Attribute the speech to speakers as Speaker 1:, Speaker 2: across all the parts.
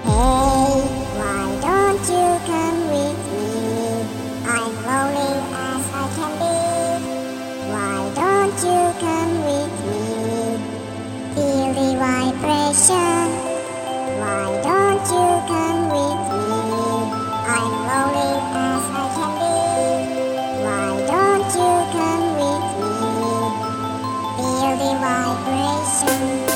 Speaker 1: Hey, why don't you come with me? I'm lonely as I can be. Why don't you come with me? Feel the vibration. Why don't you come with me? I'm lonely as I can be. Why don't you come with me? Feel the vibration.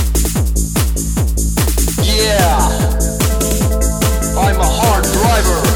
Speaker 2: I'm a hard driver.